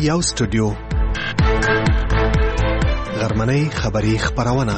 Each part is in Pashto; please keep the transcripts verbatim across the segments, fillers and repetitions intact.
یو سټوډیو غرمنۍ خبری خبرونه.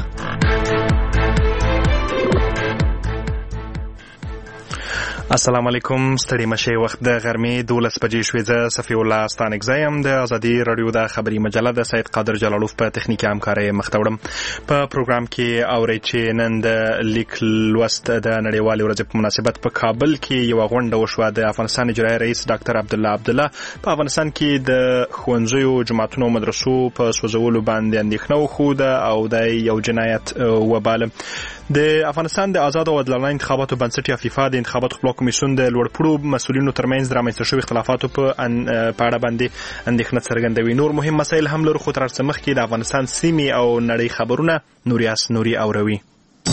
السلام علیکم. ستړي مشه وخت د غرمې دولس بجې شوې. زه صفی الله ستانک زایم د ازادي رادیو د خبري مجله د سید قادر جلالوف په تخنیکي همکارۍ مخ ته وړم. په پروګرام کې اورئ چې نن د لیک لوست د نړیوالې ورځې په مناسبت په کابل کې یو غونډه وشوه. د افغانستان اجرایي رئیس ډاکټر عبدالله عبدالله په افغانستان کې د ښوونځیو، جماعتونو او مدرسو په سوځولو باندې اندېښنه وښوده او د یو جنایت وباله. د افغانستان د آزاد او عادلانه انتخاباتو بنسټ یا فیفا د انتخاباتو خپلواک کمیسیون د لوړپوړو مسؤلینو ترمنځ د رامنځته شویو اختلافاتو په اړه باندې اندېښنه څرګندوي. نور مهم مسایل هم لرو، خو تر هر څه مخکې د افغانستان سیمې او نړۍ خبرونه نوریاس نوري اوروي.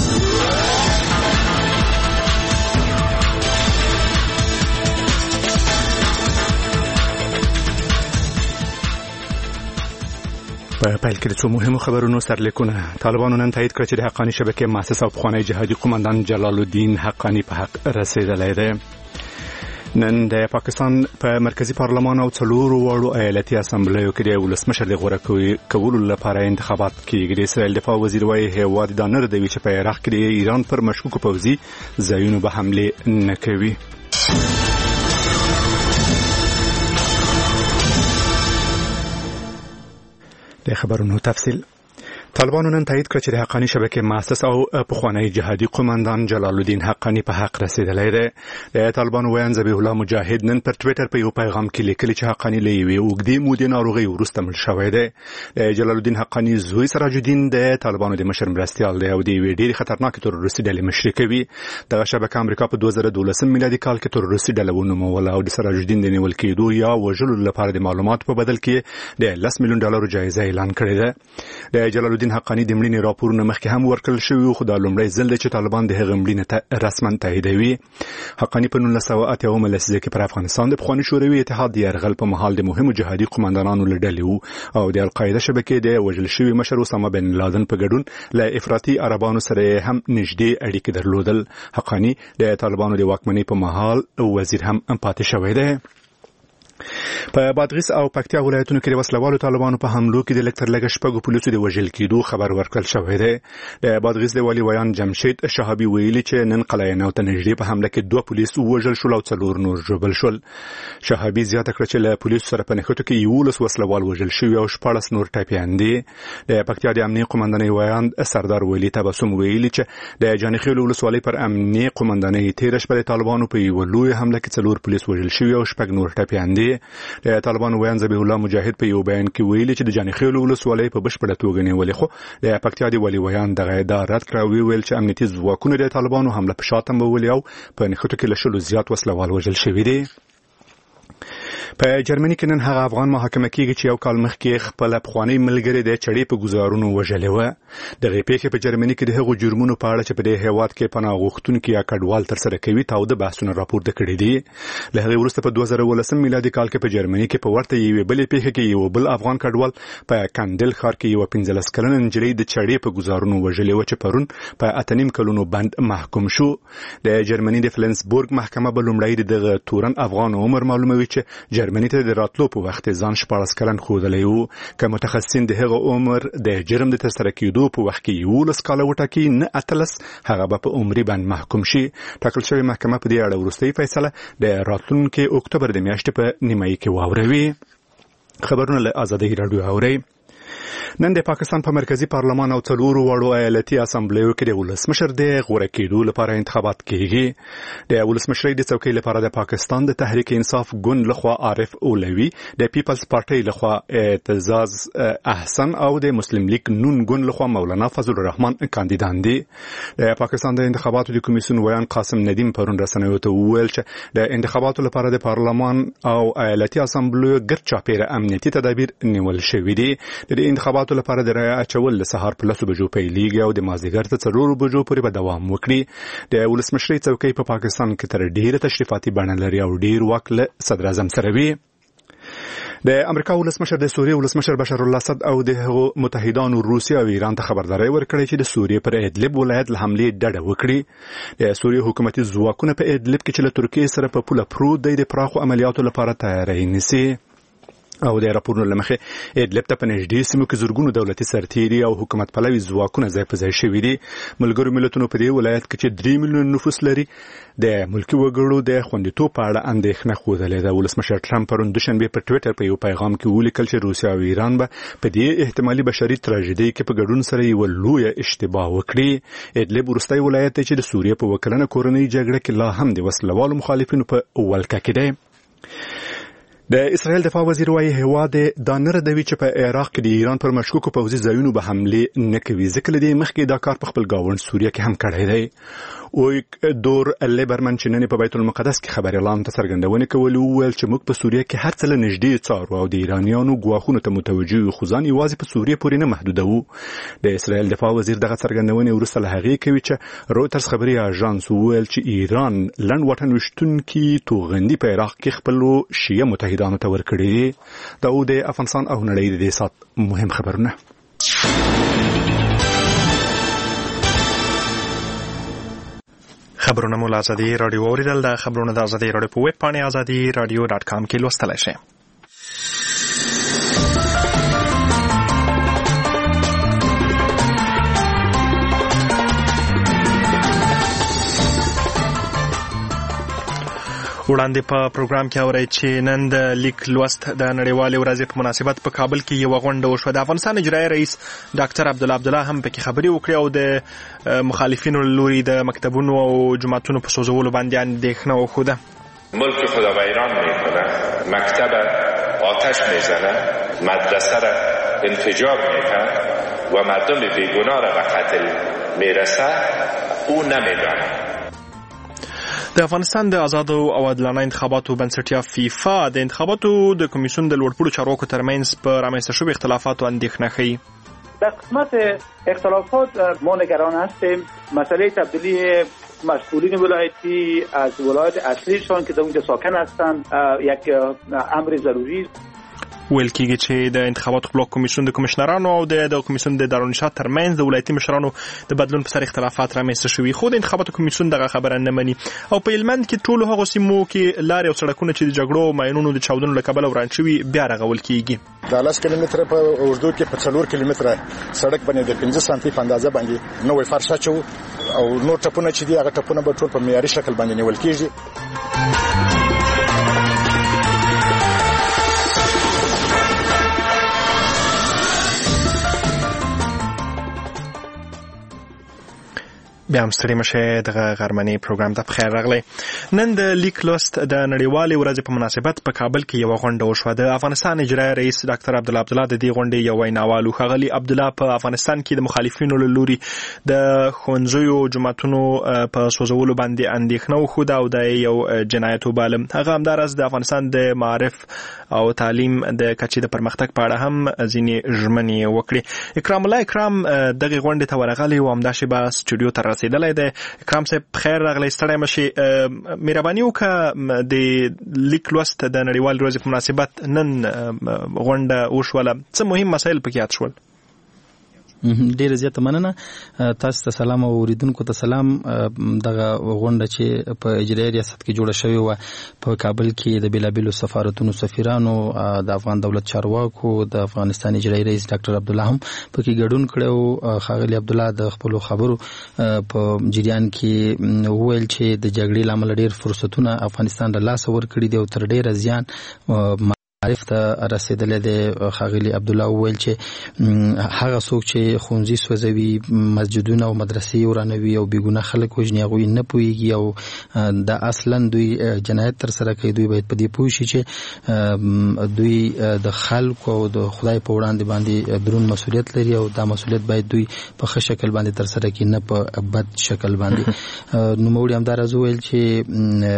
په پیل کې د څو مهمو خبرونو سرلیکونه. طالبانو نن تایید کړ چې د حقانی شبکې مؤسس او پخوانی جهادي قومندان جلال الدین حقانی په حق رسیدلی دی. نن د پاکستان په مرکزی پارلمان او څلورو واړو ایالتي اسامبلیو کې د ولسمشر د غوره کولو لپاره انتخابات کېږي. د اسرائیل دفاع وزیر وايي هیواد دا نه ردوي چې په عراق کې د ایران پر مشکوکو پوځي ځایونو به حملې نه کوي. د خبرونو تفصیل. طالبانو نن تایید کړ چې د حقانی شبکې مؤسس او پخوانی جهادي قومندان جلال الدین حقانی په حق رسیدلی دی. د طالبانو ویاند ذبیح الله مجاهد نن پر ټویټر په یو پیغام کې لیکلي چې حقانی له یوې اوږدې مودې ناروغۍ وروسته مړ شوی دی. د جلال الدین حقانی زوی سراج الدین د طالبانو د مشر مرستیال دی او د یوې ډېرې خطرناکې تروریستي ډلې مشري کوي. دغه شبکه امریکا په دوه زره دولسم میلادي کال کې تروریستي ډله ونوموله او د سراج الدین د نیول کېدو یا وژلو لپاره د معلوماتو په بدل کې د لس میلیون ډالرو جایزه اعلان کړې ده. د جلال الدین حقانی د مړینې راپورونه مخکې هم ورکړل شوي، خو دا لومړی ځل دی چې طالبان د هغه مړینې ته رسما تاییدوي. حقانی په نولس سوه اته اومه لسیزه کې پر افغانستان د پخواني شوروي اتحاد د یرغل په مهال د مهمو جهادي قومندانانو له ډلې وو او د القاعده شبکې د وژل شوي مشر اسامه بن لادن په ګډون له افراطي عربانو سره هم نږدې اړیکې درلودل. حقانی د طالبانو د واکمنۍ په مهال وزیر هم پاتې شوی دی. په بادغیس او پکتیا ولایتونو کې د وسلوالو طالبانو په حملو کې د لکتر لګ شپږو پولیسو د وژل کېدو خبر ورکړل شوی دی. د بادغیس د والي ویان جمشید شهابي ویلي چې نن قلعه نو ته نږدې په حمله کې دوه پولیس وژل شول او څلور نور ژوبل شول. شهابي زیاته کړه چې له پولیسو سره په نښتو کې یولس وسلوال وژل شوي او شپاړس نور ټپیان دي. د پکتیا د امنیه قومندانۍ ویان سردار ویلي تبسم ویلي چې د جانخیل ولسوالۍ پر امنیه قومندانۍ تیر شپه د طالبانو په یو لوی حمله کې څلور پولیس وژل شوي او شپږ نور ټپیان دي. د طالبانو ویان ذبیح الله مجاهد په یو بیان کې ویلي چې د جانخیل ولسوالۍ په بشپړه توګه نیولې، خو د پکتیا د والي ویان دغه ادعا رد کړه او ویل چې امنیتي ځواکونه د طالبانو حمله په شا تمبولي او په نښتو کې له شلو زیات وسلوال وژل شوي دي. په جرمني کې نن هغه افغان محاکمه کېږي چې یو کال مخکې خپل پخوانی ملګری د چړې په گزارونو وژلې و. دغه پیښې په جرمني کې د هغو جرمونو په اړه چې په دې هیواد کې پناه غوښتونکي یا کډوال تر سره کوي تاوده بحثونه راپورته کړي دي. له هغې وروسته په دوه زره ولسم میلادي کال کې په جرمني کې په ورته یوې بلې پیښې کې یو بل افغان کډوال په کاندل ښار کې یو پنځلس کلنه نجلۍ د چړې په گزارونو وژلې و چې پرون په اته نیم کلونو بند محکوم شو. د جرمني د فلنسبورګ محکمه به لومړی دغه تورن افغان عمر معلوموي چې جرمني ته د راتلو په وخت ځان شپاړس کلن ښودلی و. که متخصصین د هغه عمر د جرم د ترسره کېدو په وخت کې یولس کاله وټاکي نه اتلس، هغه به په عمري بند محکوم شي. ټاکل شوې محکمه په دې اړه وروستۍ فیصله د راتلونکي اکتوبر د میاشتې په نیمایي کې واوروي. خبرونه له ازادي راډیو اورئ. نن د پاکستان په مرکزی پارلمان او څلورو واړو ایالتي اسامبلیو کې د ولسمشر د غوره کېدو لپاره انتخابات کېږي. د ولسمشرۍ د څوکۍ لپاره د پاکستان د تحریک انصاف ګوند لخوا عارف اولوي، د پیپلز پارټۍ لخوا اعتزاز احسن او د مسلم لیگ نون ګوند لخوا مولانا فضل الرحمن کاندیدان دي. د پاکستان د انتخاباتو د کمیسیون ویان قاسم ندیم پرون رسنیو ته وویل چې د انتخاباتو لپاره د پارلمان او ایالتي اسامبلیو ګرد چاپیره امنیتي تدابیر نیول شوي دي. د انتخاباتو لپاره د رایې اچول له سهار په لسو بجو پیلیږي او د مازدیګر تر څلورو بجو پورې به دوام وکړي. د ولسمشرۍ څوکۍ په پاکستان کې تر ډیره تشریفاتي بڼه لري او ډیر واک له صدر اعظم سره وي. د امریکا ولسمشر د سوریې ولسمشر بشار الاسد او د هغو متحدانو روسیا او ایران ته خبرداري ورکړې چې د سوریې پر ادلب ولایت له حملې ډډه وکړي. د سوریې حکومتي ځواکونه په ادلب کې چې له ترکیې سره په پوله پروت دی د پراخو عملیاتو لپاره تیاری نیسي. او د راپورونو لمخه ادلب ته په نږدې سیمو کې زورګونو دولتي سرتیري او حکومت پلوي ځواکونه ځای په ځای شوي دي. ملګرو ملتونو په دې ولایت کې چې درې میلیون نفوس لري د ملکي وګړو د خوندیتوب په اړه اندېښنه ښودلې ده. ولسمشر ټرمپ پرون دوشنبه په ټوئیټر په یو پیغام کې ولیکل چې روسیا او ایران به په دې احتمالي بشري تراژیدي کې په ګډون سره یو لوی اشتباه وکړي. ادلب وروستی ولایت چې د سوریې په وکړنه کورنۍ جګړه کې لا هم د وسلوالو مخالفینو په ولکه کې دی. د اسرائیل دفاع وزیر وايي هیواد د نردوي چې په عراق کې د ایران پر مشکوکو پوځي ځایونو به حمله نه کوي، ځکه لدی مخکې دا کار په خپل گاوند سوریه کې هم کړی دی. او دور لیبرمن چې نن په بیت المقدس کې خبر اعلان ته څرګندونه کوي، ویل چې موږ په سوریه کې هر څه له نږدې څارو او د ایرانیانو ګواښونو ته متوجه یو، خو ځان یوازې په سوریه پورې نه محدودوو. د اسرائیل دفاع وزیر دغه څرګندونه وروسته له هغې کوي چې رویټرز خبري اژانس ویل چې ایران لنډ واټن وشتونکي توغندي په عراق کې خپل شیعه متحدانو ته ورکړي. دا او د افغانستان او نړۍ د سات مهم خبرونه. خبرونه مو له ازادي راډیو اوریدل. د خبرونه د ازادي راډیو په ویب پاڼه ازادي راډیو ډاټ کام کې لوستلی شئ. وړاندې په پروګرام کې اورئ چې نن د لیک لوست د نړیوالې ورځې په مناسبت په کابل کې یوه غونډه وشوه. د افغانستان اجرایي رئیس ډاکټر عبدالله عبدالله هم پکې خبرې وکړې او د مخالفینو له لوري د مکتبونو او جوماتونو په سوځولو باندې اندېښنه وښوده. ملک خدا ویران میکنه، مکتب آتش میزنه، مدرسه را انفجار میکنه و مردم بیگناه را به قتل میرسه، او نمیدانه. د افغانستان د آزادو او عادلانه انتخاباتو بنسټیا فیفا د انتخاباتو د کمیسیون د لوړپوړو چارواکو ترمنځ په رامنځته شویو اختلافاتو اندېښنه ښیي. در قسمت اختلافات ما نگران هستیم. مسئله تبدیلی مسئولین ولایتی از ولایت اصلیشان که در اونجا ساکن هستند یک امر ضروری است. ویل کېږي چې د انتخاباتو خپلواک کمیسیون د کمشنرانو او د کمیسیون د دارالانشا ترمنځ د ولایتي مشرانو د بدلون په سر اختلافات رامنځته شوي، خو د انتخاباتو کمیسیون دغه خبره نه مني. او په هلمند کې ټولو هغو سیمو کې لارې او سړکونه چې د جګړو او ماینونو د چاودنو له کبله وران شوي بیا رغول کېږي. د لس کیلومتره په اوږدو کې په څلور کیلومتره سړک باندې د پنځه سانتي په اندازه باندې نوی فرش اچوو او نور ټپونه چې دي هغه ټپونه به ټول په معیاري شکل باندې نیول کېږي. بیا هم ستړي مشئ، دغه غرمنۍ پروګرام ته پخیر راغلی. نن د لیک لوست د نړیوالې ورځې په مناسبت په کابل کې یوه غونډه وشوه. د افغانستان اجرایي رئیس ډاکټر عبدالله عبدالله د دې غونډې یو ویناوال و. ښاغلي عبدالله په افغانستان کې د مخالفینو له لوري د ښوونځیو جوماتونو په سوځولو باندې اندېښنه وښوده او دا یو جنایت وباله. هغه همداراز د افغانستان د معارف او تعلیم د کچې د پرمختګ په اړه هم ځینې ژمنې وکړې. اکرام الله اکرام دغې غونډې ته ورغلی و، همدا شېبه سټوډیو ته رسېدلی دی. اکرام صاحب خیر راغلی، ستړی مشي. مهرباني وکړه د لیک لوست د نړیوالې ورځې په مناسبت نن غونډه وشوله، څه مهم مسایل پکې یاد شول؟ ډیره زیاته مننه. تاسو ته سلام او اوریدونکو ته سلام. دغه غونډه چې په اجرایي ریاست کې جوړه شوې وه په کابل کې د بیلابیلو سفارتونو سفیرانو، د افغان دولت چارواکو، د افغانستان اجرایي رئیس ډاکټر عبدالله هم پکې ګډون کړی و. ښاغلي عبدالله د خپلو خبرو په جریان کې وویل چې د جګړې له امله ډېر فرصتونه افغانستان له لاسه ورکړي دي او تر ډېره زیان معرف ته رسیدلی دی. ښاغلي عبدالله وویل چې هغه څوک چې ښوونځي سوځوي، مسجدونه او مدرسې ورانوي او بېګناه خلک وژني، هغوی نه پوهېږي او دا اصلا دوی جنایت ترسره کوي. دوی باید په دې پوه شي چې دوی د خلکو او د خدای په وړاندې باندې درون مسؤلیت لري او دا مسؤلیت باید دوی په ښه شکل باندې ترسره کړي، نه په بد شکل باندې. نوموړي همداراز وویل چې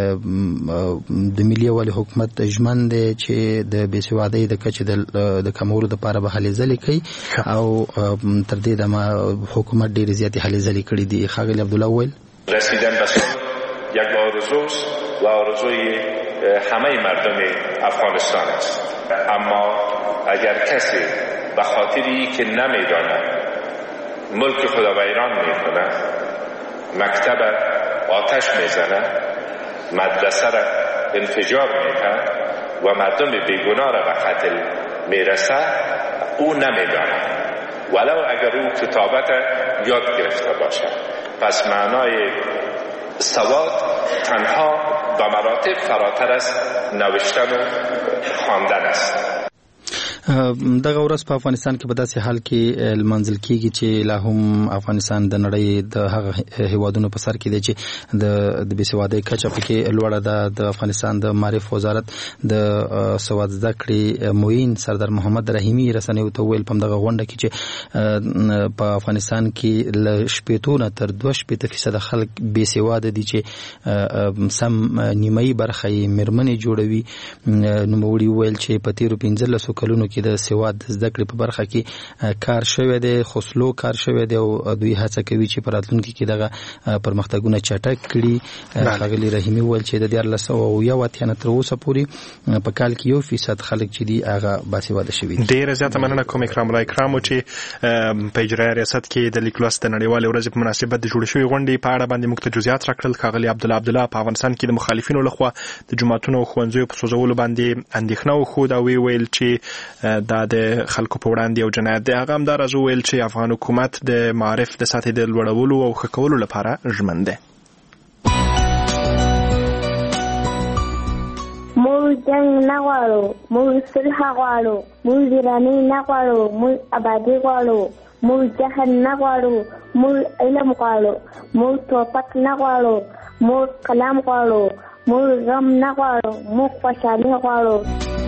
د ملي یووالي حکومت ژمن دی چې د بېسوادۍ د کچې د کمولو دپاره به هلې ځلې کوي او تر دې دمه حکومت ډېرې زیاتې هلې ځلې کړي دي. ښاغلي عبدالله وویل رسیدن به صلح یک آرزوست و آرزوی همه مردم افغانستان است، اما اگر کسی به خاطری که نمیداند ملک خدا ویران میکنه، مکتب آتش میزنه، مدرسه را انفجار میکنه و مردم بیگناه را به قتل میرسه او نمیداند، ولو اگر او کتابت یاد گرفته باشد. پس معنای سواد تنها به مراتب فراتر از نوشتن و خواندن است. دغه ورځ په افغانستان کې په داسې حال کې لمانځل کیږي چې لا هم افغانستان د نړۍ د هغه هیوادونو په سر کې دی چې د د بېسوادۍ کچه پکې لوړه ده. د افغانستان د معرف وزارت د سواد زده کړې معین سردار محمد رحیمي رسنیو ته ویل په دغه غونډه کې چې په افغانستان کې له شپېتو نه تر دوه شپېته فیصده خلک بېسواده دي چې سم نیمایي برخه یې مېرمنې جوړوي. نوموړي وویل چې په تېرو پنځلسو کلونو کې د سواد زده کړې په برخه کې کار شوی دی، خو سلو کار شوی دی او دوی هڅه کوي چې په راتلونکي کې دغه پرمختګونه چټک کړي. ښاغلي رحیمي وویل چې د دیارلس سوه اویا اتیا نه تر اوسه پورې په کال کې یو فیصد خلک چې دي هغه باسواده شوي دي. ډېره زیاته مننه کوم اکرام الله اکرامو چې په اجرایه ریاست کې د لیک لوست د نړیوالې ورځې په مناسبت د جوړې شوې غونډې په اړه باندې موږ ته جزئیات راکړل. ښاغلي عبدالله عبدالله په افغانستان کې د مخالفینو لخوا د جوماتونو او ښوونځیو په سوځولو باندې اندېښنه وښوده او ویل چې دا د خلکو په وړاندې یو جنایت دی. هغه همداراز وویل چې افغان حکومت د معارف د سطحې د لوړولو او ښه کولو لپاره ژمن دی. موږ جنګ نه غواړو، موږ صلح غواړو، موږ ویرانۍ نه غواړو، موږ ابادي غواړو، موږ جهل نه غواړو، موږ علم غواړو، موږ توپک نه غواړو، موږ قلم غواړو، موږ غم نه غواړو، موږ خوشحالي غواړو.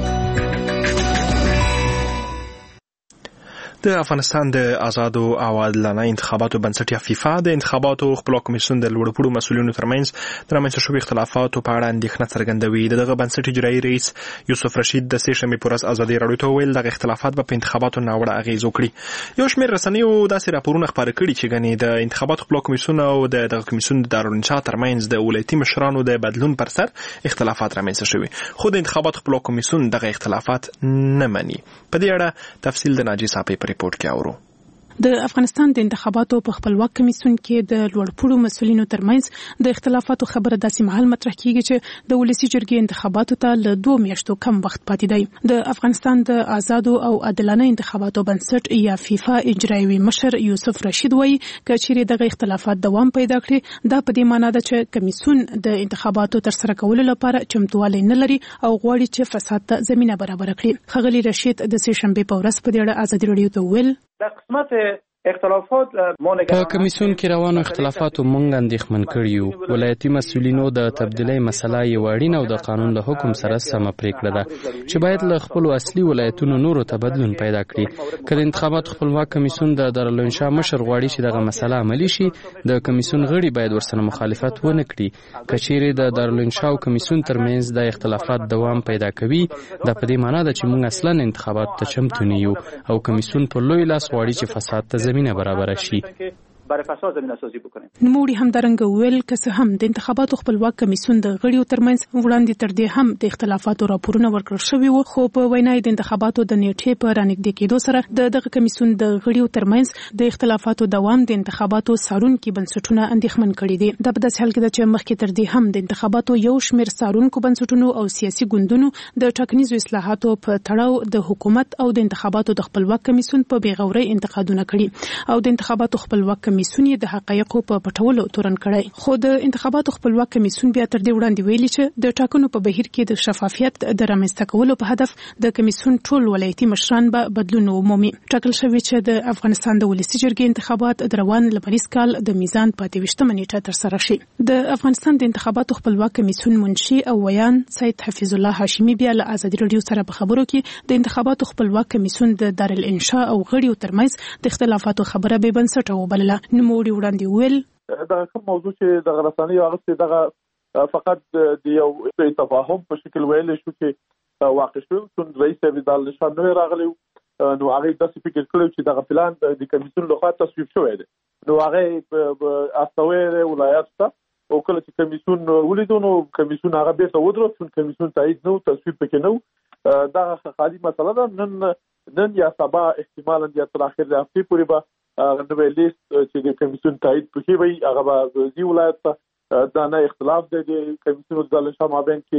د افغانستان د آزادو او عادلانه انتخاباتو بنسټ یا فیفا د انتخاباتو خپلواک کمیسیون د لوړپوړو مسؤلینو ترمنځ د رامنځته شویو اختلافاتو په اړه اندېښنه څرګندوي. د دغه بنسټ اجرایي رئیس یوسف رشید د سې شنبې په ورځ ازادي راډیو ته وویل دغه اختلافات به په انتخاباتو ناوړه اغېز وکړي. یو شمېر رسنیو داسې راپورونه خپاره کړي چې ګنې د انتخاباتو خپلواک کمیسیون او د دغه کمیسیون د دارالانشا ترمنځ د ولایتي مشرانو د بدلون پر سر اختلافات رامنځته شوي، خو د انتخاباتو خپلواک کمیسیون دغه اختلافات نه مني. په دې اړه تفصیل د ناجي صاحب په ریپورت کې اورو. د افغانستان د انتخاباتو په خپلواک کمیسیون کې د لوړپوړو مسؤلینو ترمنځ د اختلافاتو خبره داسې مهال مطرح کیږي چې د ولسي جرګې انتخاباتو ته له دوه میاشتو کم وخت پاتې دی. د افغانستان د آزادو او عادلانه انتخاباتو بنسټ یا فیفا اجرایي مشر یوسف رشید وایي چې چیرې دغه اختلافات دوام پیدا کړي دا په دې معنی ده چې کمیسیون د انتخاباتو ترسره کولو لپاره چمتووالی نه لري او غواړي چې فساد ته زمینه برابر کړي. ښاغلي رشید د سې شنبې په ورځ په دې اړه ازادي راډیو ته ویل در قسمت اختلافات په کمیسیون کې روانو اختلافاتو مونږ اندېښمن کړي یو. ولایتي مسؤلینو د تبدیلۍ مسله یو اړینه او د قانون له حکم سره سمه پریکړه ده چې باید له خپل اصلي ولایتونو نورو ته بدلون پیدا کړي. که د انتخاباتو خپلواک کمیسیون د دارالانشا مشر غواړي چې دغه مسله عملي شي، د کمیسیون غړي باید ورسره مخالفت ونه کړي. که چیرې د دارالانشا او کمیسیون ترمنځ د اختلافات دوام پیدا کوي دا په دې معنی ده چې موږ اصلا انتخابات ته چمتو نه یو او کمیسیون په لوی لاس غواړي چې فساد ته زمینه برابر شي. برای فساد زمینه سازی بکنیم. نوموړي همدارنګه ویل که څه هم د انتخاباتو خپلواک کمیسیون د غړیو ترمنځ وړاندې تر دې هم د اختلافاتو راپورونه ورکړل شوي وو، خو په وینا د انتخاباتو د نیټې په رانږدې کېدو سره د دغه کمیسیون د غړیو ترمنځ د اختلافاتو دوام د انتخاباتو څارونکي بنسټونه اندېښمن کړي دي. دا په داسې حال کې ده چې مخکې تر دې هم د انتخاباتو یو شمېر څارونکو بنسټونو او سیاسي ګوندونو د ټاکنیزو اصلاحاتو په تړاو د حکومت او د انتخاباتو د خپلواک کمیسیون په بېغورۍ انتقادونه کړي او د انتخاباتو خپلواک کمیسیون د حقایقو په پټولو تورن کړی. خو د انتخاباتو خپلواک کمیسیون بیا تر دې وړاندې ویلي چې د ټاکنو په بهیر کې د شفافیت د رامنځته کولو په هدف د کمیسیون ټول ولایتي مشران به بدلون ومومي. ټاکل شوی چې د افغانستان د ولسي جرګې انتخابات د روان لمریز کال د میزان په اته ویشتمه نیټه ترسره شي. د افغانستان د انتخاباتو خپلواک کمیسیون منشي او ویان سید حفیظ الله هاشمي بیا له ازادي راډیو سره په خبرو کې د انتخاباتو خپلواک کمیسیون د دارالانشا او غړیو ترمنځ د اختلافاتو خبره به بنسټه وبلله. نوموړي وړاندې ویل دا کوم موضوع چې د غرساني هغه دغه فقط د یو تفاهم په شکل ویل شو چې واقع شو چې رئیس وزیر نشان نو راغلی نو هغه د فکر کړو چې دغه پلان د کمیسیون لخوا تصویب شوی دی. نو هغه استوي ولایت ته او کله چې کمیسیون ولیدو نو کمیسیون هغه به ته ودرو چې کمیسیون تایید نو تصویب پکې نو دا خالي مسله ده. نن نن یا سبا احتمالاً یا تر اخر هفته پورې به نو لیست چې د کمیسیون تایید پکې وي هغه به زی ولایت ته دا نه اختلاف دی د کمیسیون د دارالانشا مابین کې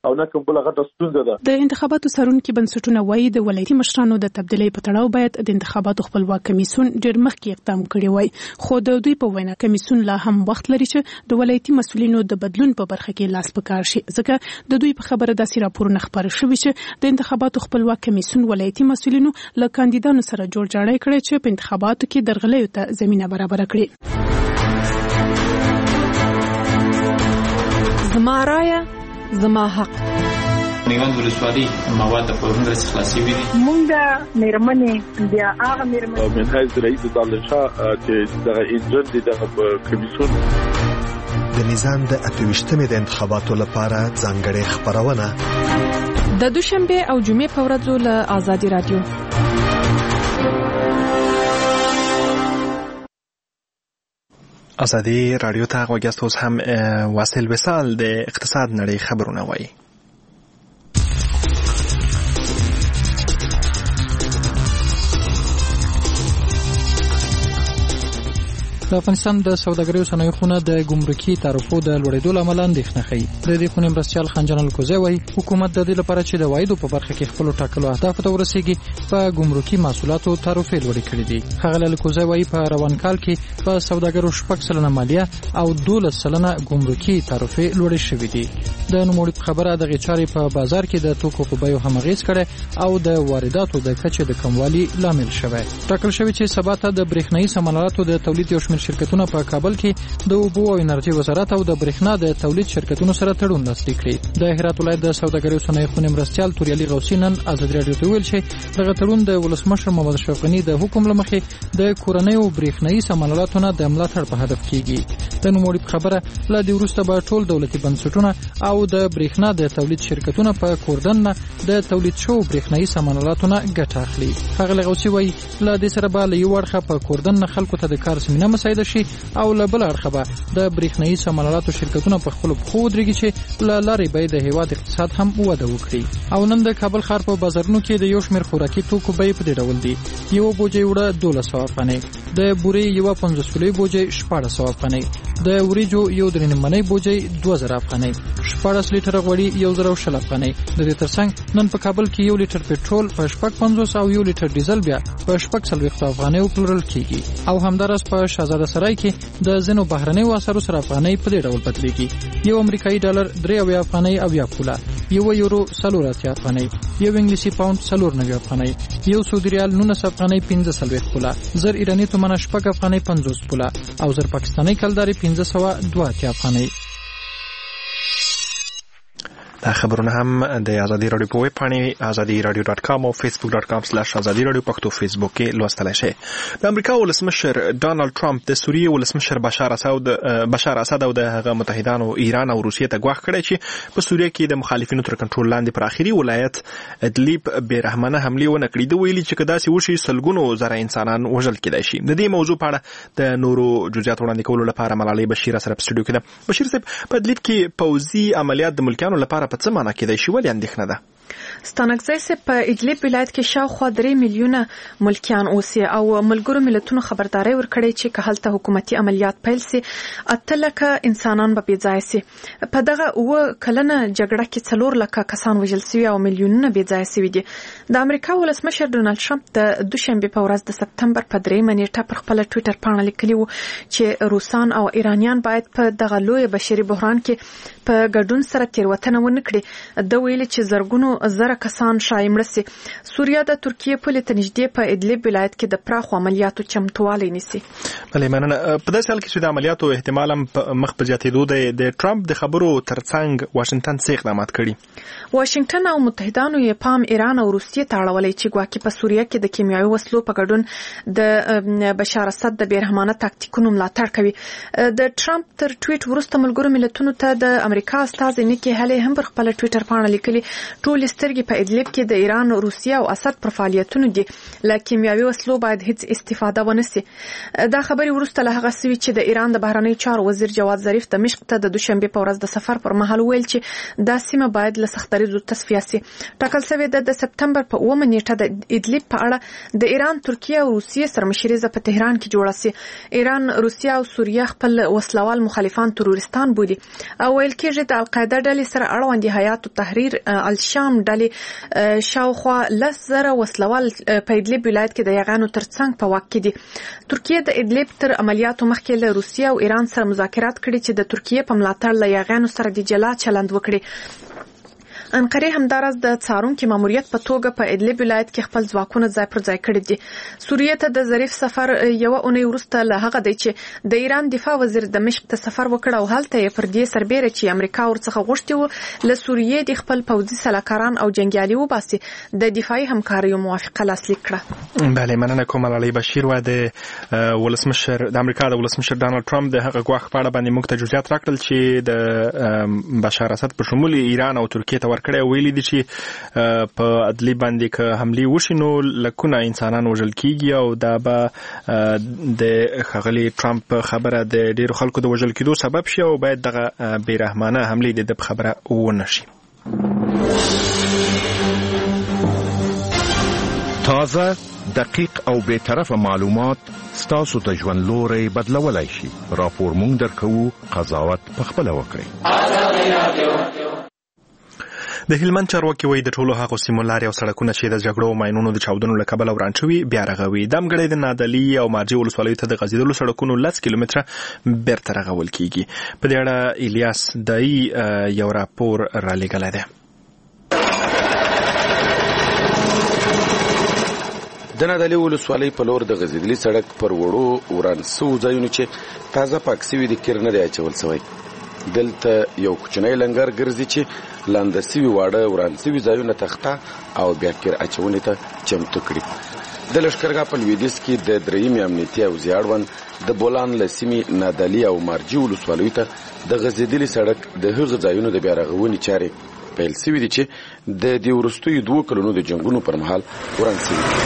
او نه کوم بل غټه ستونزه ده. د انتخاباتو سرونکي بنسټونه وایي د ولایتي مشرانو د تبدیلۍ په تړاو باید د انتخاباتو خپلواک کمیسیون ډېر مخکې اقدام کړی وای، خو د دوی په وینا کمیسیون لا هم وخت لري چې د ولایتي مسؤلینو د بدلون په برخه کې لاس پکار شي. ځکه د دوی په خبره داسې راپورونه خبر شوي چې د انتخاباتو خپلواک کمیسیون ولایتي مسؤلینو له کاندیدانو سره جوړ جاړی کړی چې په انتخاباتو کې درغلیو ته زمينه برابر کړي. زما رایه زما حق. نیوند ولسوالۍ مواد په هندرس خلاصي وي. مونږ د میرمنې بیا هغه میرمنې من حیث رئیس دالشا چې دغه انجن دي دغه کمیسیون د نظام د اتويشتمې د انتخاباتو لپاره ځانګړې خبرونه د دوشنبه او جمعې په ورځو له آزادي رادیو. آزادي رادیو ته غوږیاست. اوس هم واصل وصال د اقتصاد نړۍ خبرونه وایي. د افغانستان د سوداګریو صنایع خونه د ګمرکي تعرفو د لوړېدو لامل اندېښنه ښيي. د دې خونې مرستیال خنجان الکوزی وایي حکومت د دې لپاره چې د وایدو په برخه کې خپل ټاکلو اهدافو ته ورسیږي په ګمرکي محصولاتو تعرفې لوړې کړې دي. ښاغلی الکوزی وایي په روان کال کې په سوداګرو شپږ سلنه مالیه او دولس سلنه ګمرکي تعرفې لوړې شوې دي. د نوموړي په خبره دغه چارې په بازار کې د توکو په بیو هم اغېز کړی او د وارداتو د کچې د کموالي لامل شوی. ټاکل شوی چې سبا ته د برېښنایي سامانالاتو د تولید یو شمېر شرکتونه په کابل کې د اوبو او انرژي وزارت او د برېښنا د تولید شرکتونو سره تړون لاسلیک کړی. د هرات ولایت د سوداګریو صنایع خونې مرستیال توریالي غوثي نن ازادي رادیو ته ویل چې دغه تړون د ولسمشر محمد اشرف غني د حکم له مخې د کورنیو برېښنایي سامانالاتو نه د ملاتړ په هدف کېږي. د نوموړي په خبره له دې وروسته به ټول دولتي بنسټونه او د برېښنا د تولید شرکتونه په کوردن نه د تولید شوو برېښنایي سامانالاتو نه ګټه اخلي. ښاغلی غوثي وایي له دې سره به له یو اړخه په کوردن نه خلکو ته د کار زمینه مساعده شي او له بل اړخه به د برېښنایي سامانالاتو شرکتونه په خپلو پښو ودرېږي چې له لارې به د هېواد اقتصاد هم وده وکړي. او نن د کابل ښار په بازارونو کې د یو شمېر خوراکي توکو بیې په دې ډول دي: یوه بوجۍ اوړه دولس سوه افغانۍ، د بورې یوه پنځوس کیلوي بوجۍ شپاړس سوه افغانۍ، د وریجو یو درې نیم منۍ بوجۍ دوه زره افغانۍ، شپاړس لیټره غوړي یو زره او شل افغانۍ. د دې ترڅنګ نن په کابل کې یو لیټر پټرول په شپږ پنځوس او یو لیټر ډیزل بیا په شپږ څلوېښتو افغانیو پلورل کېږي. او همداراز په شهزاده سرای کې د ځینو بهرنیو اثارو سره افغانۍ په دې ډول بدلېږي: یو امریکایي ډالر درې اویا افغانۍ اویا پوله، یو یورو څلور اتیا افغانۍ، یو انګلیسي پاوند څلور نوي افغانۍ، یو سعودي ریال نولس افغانۍ پنځه څلوېښت پوله، زر ایراني تومنه شپږ افغانۍ پنځوس پوله او زر پاکستاني کلدارې پنځه سوه دوه اتیا افغانۍ. دا خبرونه هم د آزادي رادیو په ویب پاڼې آزادي رادیو ډاټ کام او فیسبوک ډاټ کام سلاش آزادي رادیو پښتو فیسبوک کې لوستلی شئ. د امریکا ولسمشر ډانلډ ټرمپ د سوریې ولسمشر بشار اسد بشار اسد او د هغه متحدانو ایران او روسیې ته ګواښ کړی چې په سوریه کې د مخالفینو تر کنټرول لاندې پر اخري ولایت ادلیب بېرحمانه حملې ونه کړي. د ویلي چې که داسې وشي سلګونو زره انسانان وژل کېدای شي. د دې موضوع په اړه د نورو جزئیات وړاندې کولو لپاره ملالۍ بشیر سره په سټوډیو کې ده. بشیر صاحب، په ادلیب کې پوځي عملیات د ملکیانو لپاره په څه معنی کېدای شي؟ ولې اندېښنه ده؟ ستانکزی سه په ادلیب ولایت کې شاوخوا درې میلیونه ملکیان اوسي او ملګرو ملتونو خبرداري ورکړي چې که هلته حکومتي عملیات پیل سي اته لکه انسانان به بېځای سي. په دغه اوه کلنه جګړه کې څلور لکه کسان وژل سوي او میلیونونه بېځای سوي دي. د امریکا ولسمشر ډونالډ ټرمپ د دوشنبه په ورځ د سپتمبر په دریمه نیټه پر خپل ټویټر پاڼه لیکلي وو چې روسان او ایرانیان باید په دغه لوی بشري بحران کې په ګډون سره تیروتنه ونه کړي. د ویلي چې زرګونو زره کسان شاید مړه سي. سوریه د ترکیې پولې ته نږدې په ادلیب ولایت کې د پراخو عملیاتو چمتووالی نیسي. بلې مننه. په داسې حال کې چې د عملیاتو احتمال هم مخ په زیاتېدو دی، د ټرمپ د خبرو ترڅنګ واشنگټن څه اقدامات کړي؟ واشنگټن او متحدانو یې پام ایران او روسیې ته اړولی چې ګواکې په سوریه کې د کیمیاوي وسلو په ګډون د بشار اسد د بېرحمانه تاکتیکونو ملاتړ کوي. د ټرمپ تر ټویټ وروسته ملګرو ملتونو ته د امریکا استازي نیکي هلې هم پر خپل ټویټر پاڼه لیکلي ټول سترګې په ادلیب کې د ایران، روسیه او اسد پر فعالیتونو دي. له کیمیاوي وسلو باید هیڅ استفاده ونه سي. دا خبري وروسته له هغه سوي چې د ایران د بهرنی چارو وزیر جواد ظریف د مشق ته د دوشنبه په ورځ د سفر پر مهال ویل چې دا سیمه باید له سختریزو تصفیه سي. ټاکل شوی د سپتمبر په اوومه نیټه د ادلیب په اړه د ایران، ترکیه او روسیې سره مشریزه په تهران کې جوړه سي. ایران، روسیه او سوریه خپل وسلوال مخالفان تروریستان بولي او ویل کېږي د القاعده ډلې سره اړوند حیات التحریر الشام ډلې شاوخوا لس زره وسلوال په ادلب ولایت کې د یاغانو ترڅنګ په واک کې دي. ترکیه د ادلب تر عملیاتو مخکې له روسیه او ایران سره مذاکرات کړي چې د ترکیه په ملاتړ له یاغانو سره د جلا چلند وکړي. انقره همدارس د څارونکي ماموریت په توګه په ادلب ولایت کې خپل ځواکونه ځای پر ځای کړي دي. سوریه ته د ظریف سفر یو اونۍ وروسته له هغه دی چې د ایران دفاع وزیر دمشق ته سفر وکړ او هلته یې پر دې سربېره چې امریکا ورڅخه غوښتي و له سوریې د خپل پوځي سلاکاران او جنګیالي وباسي د دفاعي همکاریو موافقه لاسلیک کړه. بله مننه کوم علي بشیر و د ولسمشر د امریکا د ولسمشر ډانلډ ټرمپ د هغه غواخ په اړه باندې موږ ته جزئیات راکړل چې د بشار اسد په شمول ایران او ترکیه ته ورکړی ویلي دي چې په ادلي باندې که حملې وشي نو لکونه انسانان وژل کیږي او دا به د ښاغلي ټرمپ خبره د ډیرو خلکو د وژل کېدو سبب شي او باید دغه بېرحمانه حملې د ده په خبره ونه شي. تازه دقیق او بی‌طرفه معلومات ستاسو د ژوند لوري بدلولای شي. راپور مونږ درکوو، قضاوت پخپله وکړئ. د هلمند چارواکي وایي د ټولو هغو سیمو لارې او سړکونه چې د جګړو او ماینونو د چاودنو له کبله وران شوي بیا رغوي. دمګړی د نادعلي او مارجې ولسوالیو ته د غځېدلو سړکونو لس کیلومتره بیرته رغول کیږي. په دې اړه الیاس دایي یو راپور رالیږلی دی. د نادعلي ولسوالۍ په لور د غځېدلي سړک پر وړو وران سوو ځایونو چې تازه پاک سوي د قیر نه دی اچول سوی. دلته یو کوچنی لنګر ګرځي چې لاندې سوي واړه وران سوي ځایونه تخته او بیا قیر اچونې ته چمتو کړي. د لښکرګاه په لویدیځ کې د درېیمې امنیتي حوزې اړوند د بولان له سیمې نادعلي او مارجې ولسوالیو ته د غځېدلي سړک د هغه ځایونو د بیا رغونې چارې پیل سوي دي چې د دې وروستیو دوو کلونو د جنګونو پر مهال وران سوي دي.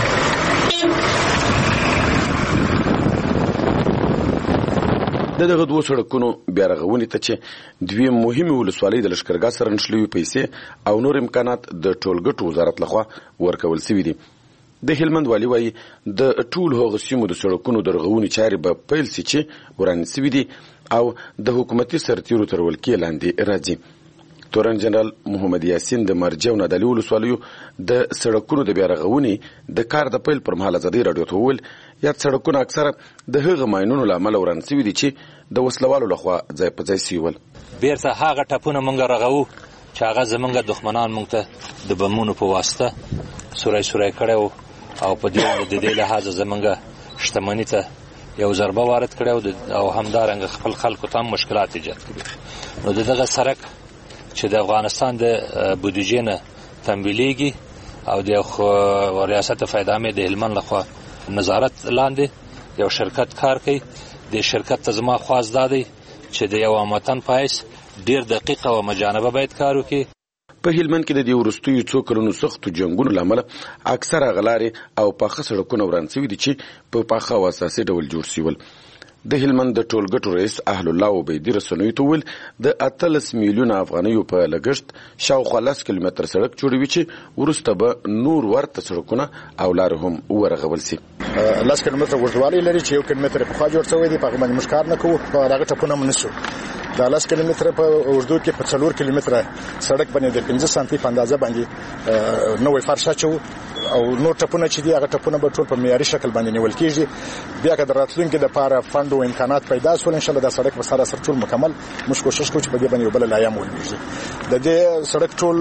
د دغه دوه سړکونو بیا رغونې ته چې دوی مهمې ولسوالۍ د لښکرګاه سره نښلوي پیسې او نور امکانات د ټولګټو وزارت لخوا ورکول سوي دي. د هلمند والي وایي د ټولو هغو سیمو د سړکونو د رغونې چارې به پیل سي چې وران سوي دي او د حکومتي سرتیرو تر ولکې لاندې راځي. تورن جنرال محمد یاسین د مارجې او نادعلي ولسوالیو د سړکونو د بیا رغونې د کار د پیل پر مهال ازادي راډیو ته وویل یاد سړکونه اکثره د هغه ماینونو له امله وران سوي دي چې د وسلوالو لخوا ځای په ځای سوي ول. بیرته هغه ټپونه موږ رغوو چې هغه زموږ دښمنان موږ ته د بمونو په واسطه سوری سوری کړی و او په دې د دې لحاظه زموږ شتمني ته یو ضربه وارد کړی او همدارنګه خپل خلکو ته مشکلات ایجاد کړي. نو د دغه سړک چې د افغانستان د بودیجې نه تمویلیږي او د ریاست فیضامې د هلمند لخوا نظارت لاندې یو شرکت کار کوي. د شرکت ته زما خواست دا دی چې د یو وطن په حیث ډیر دقیق او مجانبه باید کار وکړي. په هلمند کې د دې وروستیو څو کلونو سختو جنګونو له امله اکثره غلارې او پاخه سړکونه وران سوي دي چې په پاخه او اساسي ډول جوړ سوي. د هلمند د ټولګټو رئیس اهل الله عبیدي رسنوي ته ویل د اتلس میلیونه افغانیو په لګښت شاوخوا لس کیلومتر سړک جوړوي چې وروسته به نور ورته سړکونه او لارې هم ورغول سي. لس کیلومتر اوږدوالی لري چې یو کیلومتر پخوا جوړ شوی دی. په هغه باندې موږ کار نه کوو، په هغه ټپونه هم نشو. د لس کیلومتر په اوږدو کې په څلور کیلومتره سړک باندې د پنځه سانتي په اندازه باندې نوی فرش اچو او نور ټپونه چې دي هغه ټپونه به ټول په معیاري شکل باندې نیول کېږي. بیا که د راتلونکي دپاره فنډ او امکانات پیدا شول انشاءالله دا سړک به سراسر ټول مکمل موږ کوشش کوو چې په دې باندې یو بله لایحه هم ولوېږي. د دې سړک ټول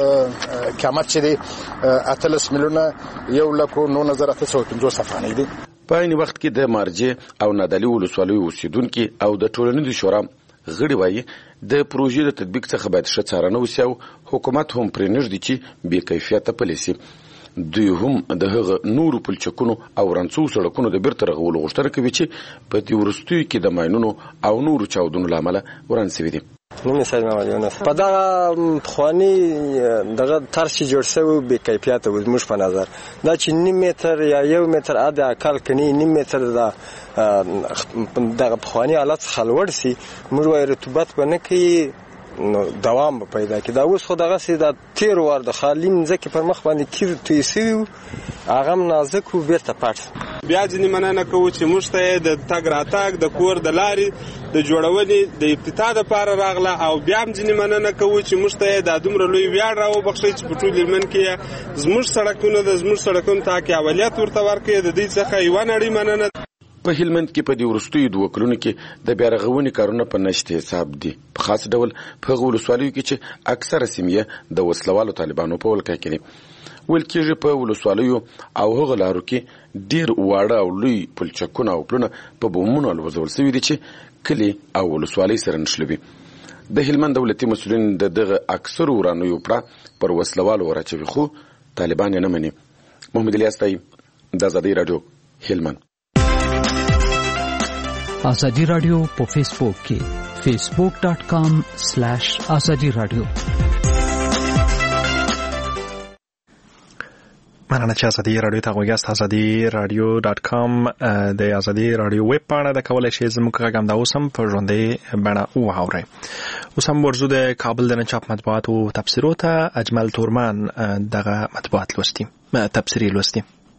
قیمت چې دی اتلس میلیونه یو لک نولس زره اته سوه پنځوس افغانۍ دی. په عین وخت کې د مارجې او نادعلي ولسوالیو اوسېدونکي او د ټولنیزو شورا غړي وایي د پروژې د تطبیق څخه باید ښه څارنه وشي او حکومت هم پرې نږدې چې بې کیفیته پلي سي. دوی هم د هغه نورو پلچکونو او رانڅو سړکونو د بیرته رغولو غوښتنه کوي چې په دې وروستیو کې د ماینونو او نورو چاودنو له امله وران سوي دي. نوم یې سید محمد یونس. په دغه پخواني دغه طرز چې جوړ شوی بې کیفیته و زموږ په نظر. دا چې نیم متر یا یو متر عاد اقل کني نیم متر دا دغه پخواني حالت څخه لوړ سي موږ وایو رطوبت به نه کوي نو دوام به پیدا کړي. دا اوس خو دغه سي د تیر ور د خالي ځکه پر مخ باندې کیر توي سي هغه نازک و بیرته پټ. بیا ځینې مننه کوو چې موږ ته د تګ راتګ د کور د لارې د جوړونې د افتتاح لپاره راغله او بیا هم ځینې مننه کوو چې موږ ته دا دومره لوی ویاړ راوبخښي چې په ټول هلمند کې زموږ سړکونه د زموږ سړکونو ته کې اولویت ورته ورکړي. د دې څخه یوه نړۍ مننه. په هلمند کې په دې وروستیو دوه کلونو کې د بیارغونې کارونه په نشته حساب دي، په خاص ډول په هغو ولسوالیو کې چې اکثره سیمې د وسلوالو طالبانو په ولکه کې دي. ویل کېږي په ولسوالیو او هغو لارو کې ډېر واړه او لوی پلچکونه او پلونه په بمونو الوځول سوي دي چې کلي او ولسوالۍ سره نښلوي. د هلمند دولتي مسؤلین د دغه اکثرو ورانیو پړه پر وسلوالو ورچوي، خو طالبان یې نه مني. محمد الیاس تایي، د ازادۍ راډیو، هلمند. ازادي راډیو په فیسبوک کې فیسبوک ډاٹ کام سلیش ازادي راډیو. مننه چې ازادي راډیو ته غوږیاست. ازادي راډیو ډاٹ کام د ازادي راډیو ویب پاڼه د کولای شي زموږ غږ د اوسم په ژوندۍ بڼه واورئ. اوس هم ورزو د کابل د نچاپ مطبوعاتو تفسیرو ته اجمل تورمان دغه مطبوعات لوستي تفسیري لوستي.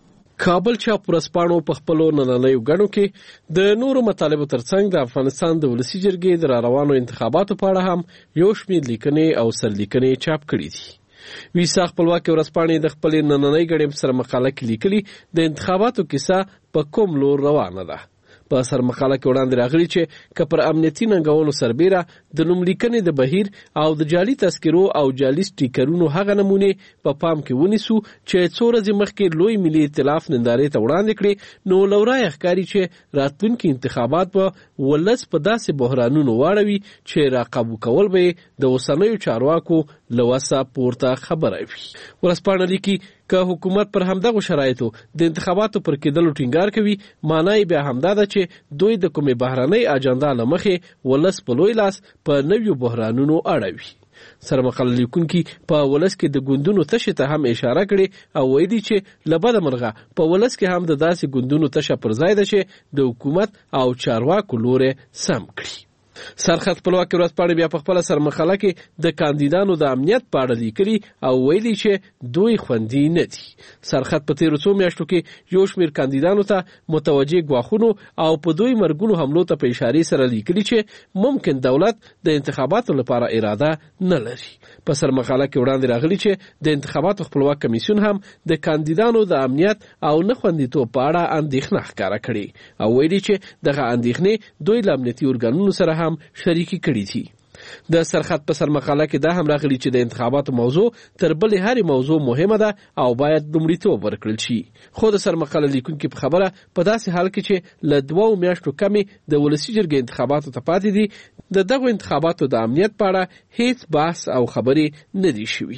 کابل چاپ ورځپاڼو په خپلو نننیو ګڼو کې د نورو مطالبو ترڅنګ د افغانستان د ولسي جرګې د راروانو انتخاباتو په اړه هم یو شمېر لیکنې او سرلیکنې چاپ کړي دي. ویسا خپلواکي ورځپاڼې د خپلې نننۍ ګڼې سره مقاله کې لیکلي د انتخاباتو کیسه په کوم لور روانه ده. په سر مقاله کې وړاندې راغلي چې که پر امنیتي ننګونو سربیره د نوملیکنې د بهیر او د جعلي تذکرو او جعلي سټیکرونو هغه نمونې په پام کې ونیسو چې څو ورځې مخکې لوی ملي ائتلاف نندارې ته وړاندې کړي، نو لورای ښکاري چې راتلونکي انتخابات به ولس په داسې بحرانونو واړوي چې راقابو کول به د اوسنیو چارواکو له وسه پورته خبره وي. ورځپاڼه لیکي که حکومت پر همدغو شرایطو د انتخاباتو پر کېدلو ټینګار کوي، معنی بیا همدا ده چې دوی د کومې بهرنۍ اجنډا له مخې ولس په لوی لاس په نویو بحرانونو اړوي. سرمقاله لیکونکي په ولس کې د ګوندونو تشې ته هم اشاره کړې او ویلي چې له بده مرغه په ولس کې هم د داسې ګوندونو تشه پر ځای ده چې د حکومت او چارواکو لوري سم کړي. سرخط خپلواکي ورځپاڼې بیا په خپله سرمقاله کې د کاندیدانو د امنیت په اړه لیکلي او ویلي چې دوی خوندي نه دي. سرخط په تیرو څو میاشتو کې یو شمېر کاندیدانو ته متوجه ګواښونو او په دوی مرګونو حملو ته په اشارې سره لیکلي چې ممکن دولت د انتخاباتو لپاره اراده نه لري. په سرمقاله کې وړاندې راغلي چې د انتخاباتو خپلواک کمیسیون هم د کاندیدانو د امنیت او نه خوندیتوب په اړه اندېښنه ښکاره کړې او ویلي چې دغه اندېښنې دوی له امنیتي ارګانونو سره هم شریکي کړي دي. د سرخط په سرمقاله کې دا هم راغلي چې د انتخاباتو موضوع تر بلې هرې موضوع مهمه ده او باید لومړیتوب ورکړل شي. خو د سرمقاله لیکونکي په خبره په داسې حال کې چې له دوو میاشتو کمې د ولسي جرګې انتخاباتو ته پاتې دي، د دغو انتخاباتو د امنیت په اړه هیڅ بحث او خبرې نه دي شوي.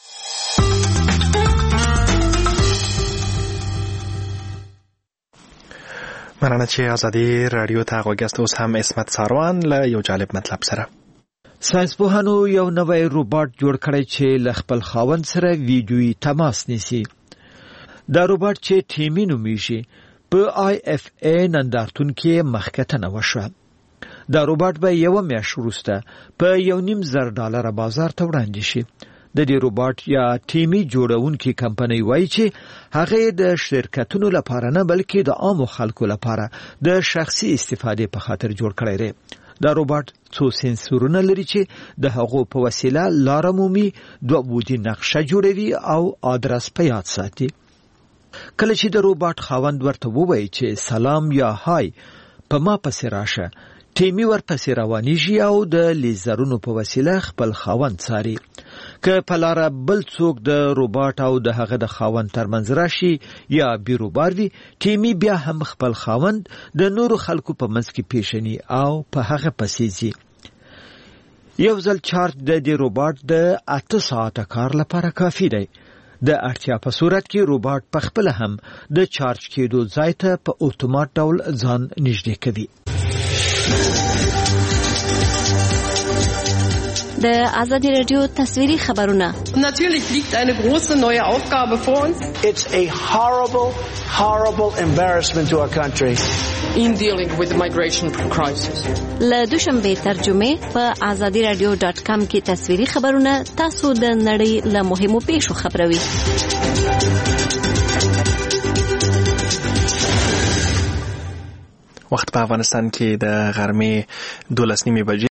مننه چې ازادي راډیو ته غوږیاست. اوس هم عصمت ساروان له یو جالب مطلب سره. ساینسپوهانو یو نوی روباټ جوړ کړی چې له خپل خاوند سره ویډیویي تماس نیسي. دا روباټ چې ټیمی نومیږي په آی اف ای نندارتون کې مخکتنه وشوه. دا روباټ به یو میاشت وروسته په یو نیم زر ډالر بازار ته وړاندې شي. د دې روباټ یا ټیمی جوړونکي کمپنۍ وایي چې هغه د شرکتونو لپاره نه بلکې د عامو خلکو لپاره د شخصي استفادې په خاطر جوړ کړی دی. دا روباټ څو سنسورونه لري چې د هغو په وسیله لار مومي، دوه بعدي نقشه جوړوي او ادرس په یاد ساتي. کله چې د روباټ خاوند ورته ووایي چې سلام یا هاي په ما پسې راشه، ټیمی ورپسې روانیږي او د لیزرونو په وسیله خپل خاوند څاري. که په لاره بل څوک د روباټ او د هغه د خاوند ترمنځ راشي یا بیروبار وي، ټیمی بیا هم خپل خاوند د نورو خلکو په منځ کې پیژني او په هغه پسې ځي. یو ځل چارج د دې روباټ د اته ساعته کار لپاره کافي دی. د اړتیا په صورت کې روباټ په خپل هم د چارج کېدو ځای ته په اتومات ډول ځان نږدې کوي. د ازادي رادیو تصویري خبرونه. Natürlich liegt eine große neue Aufgabe vor uns. It's a horrible, horrible embarrassment to our country. In dealing with the migration crisis. له دوشنبه ترجمه په ازادي رادیو ډاٹ کام کې تصویري خبرونه تاسو د نړۍ له مهمو پیښو خبروي. وخت په افغانستان کې د غرمې دولس نیمې بجې